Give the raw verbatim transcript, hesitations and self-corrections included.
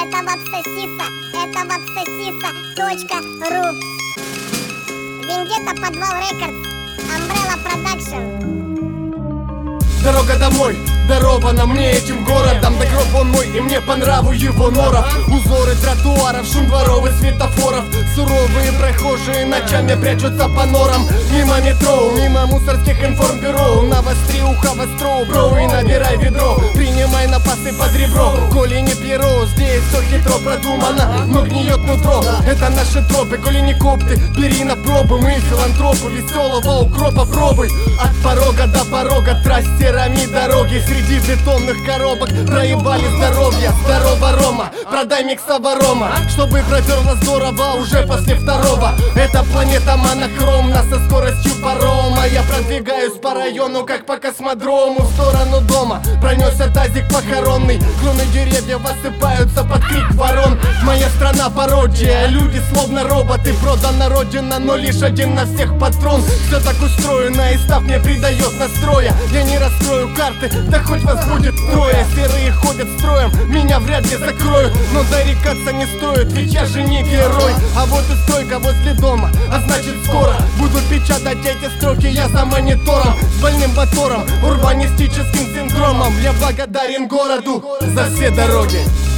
Это Вапсосиса, это Вапсосиса точка ру. Вендетта, Подвал Рекордс, Umbrella Production. Дорога домой, дарована мне этим городом. Да гроб он мой, и мне по нраву его норов. Узоры тротуаров, шум дворов и светофоров. Суровые прохожие ночами прячутся по норам. Мимо метро, мимо мусорских информбюро. Навостри ухо востро, бро, и набирай ведро. Принимай напасы под ребро, коли не перо. Здесь все хитро продумано, но гниет нутро. Это наши тропы, коли не копты, бери на пробу. Мы филантропы веселого укропа пробуй. От порога до порога трассерами дороги. Среди бетонных коробок проебали здоровье. Здорово, Рома, продай миксова рома, чтобы проперло здорово уже после второго. Эта планета монохромна со скоростью парома. Я продвигаюсь по району, как по космодрому. В сторону дома пронесся тазик похоронный. Кроны деревьев осыпаются под крик ворон. Моя страна пародия, люди словно роботы. Продана родина, но лишь один на всех патрон. Все так устроено, и став мне придает настроя. Я не раскрою карты, да хоть вас будет трое. Серые ходят строем, меня вряд ли закроют. Но зарекаться не стоит, ведь я же не герой. А вот и стройка возле дома, а значит скоро буду печатать эти строки я за монитором. С больным мотором, урбанистическим синдромом. Я благодарен городу за все дороги.